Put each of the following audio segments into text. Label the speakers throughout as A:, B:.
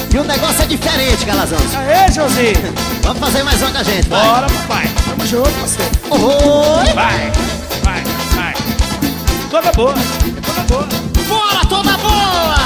A: E o negócio é diferente, Calazans.
B: Aê, Joãozinho.
A: Vamos fazer mais uma com a gente, vai.
B: Bora, papai. Tamo junto, parceiro.
A: Oi.
B: Vai. Toda boa, toda boa.
A: Bora, toda boa.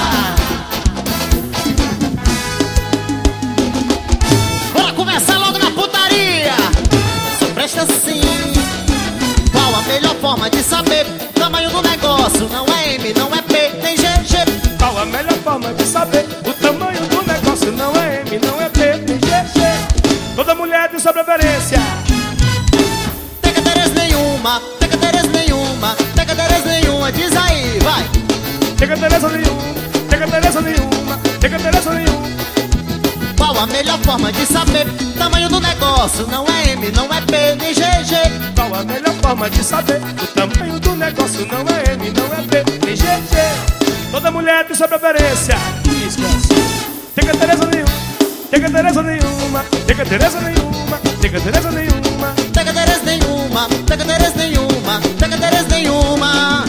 A: Bora começar logo na putaria. Só presta assim. Qual a melhor forma de saber o tamanho do negócio? Não é M, não é P, nem GG.
B: Qual a melhor forma de saber o tamanho do negócio? Não é M, não é P, nem GG. Toda mulher tem sua preferência.
A: Tem cadeiras nenhuma, tem cadeiras nenhuma, tem cadeiras nenhuma, diz aí, vai.
B: Tem cadeiras nenhuma, tem cadeiras nenhuma, tem cadeiras nenhuma.
A: Qual a melhor forma de saber o tamanho do negócio? Não é M, não é P, nem GG.
B: Qual a melhor forma de saber o tamanho do negócio? Não é M, não é P, nem GG. Toda mulher tem sua preferência. Tem cadeiras nenhuma, tem cadeiras nenhuma, tem cadeiras nenhuma, tem cadeiras nenhuma.
A: Tem cadeiras nenhuma, tem cadeiras nenhuma, tem cadeiras nenhuma.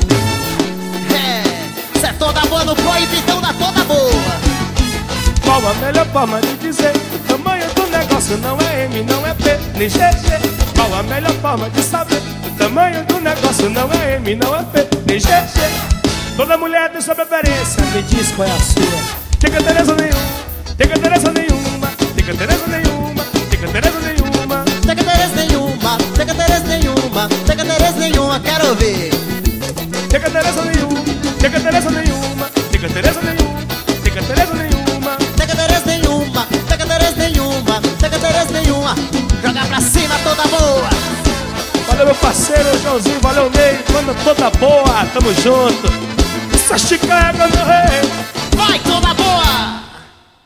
A: É, cê é toda boa no proibidão da toda boa.
B: Qual a melhor forma de dizer o tamanho do negócio? Não é M, não é P, nem GG. Qual a melhor forma de saber o tamanho do negócio? Não é M, não é P, nem GG. Toda mulher tem sua preferência. Me diz qual é a sua. Tem cadeiras nenhuma, tem cadeiras nenhuma, tem cadeiras nenhuma, tem cadeiras nenhuma.
A: Tem cadeiras nenhuma, tem cadeiras nenhuma, tem cadeiras nenhuma, quero ver.
B: Tem cadeiras nenhuma, tem cadeiras nenhuma, tem cadeiras nenhuma, tem cadeiras nenhuma.
A: Tem cadeiras nenhuma, tem cadeiras nenhuma, tem cadeiras nenhuma. Joga pra cima toda boa.
B: Valeu, meu parceiro Joãozinho, valeu, Ney. Mano, toda boa, tamo junto. Essa chica é meu rei.
A: Vai toda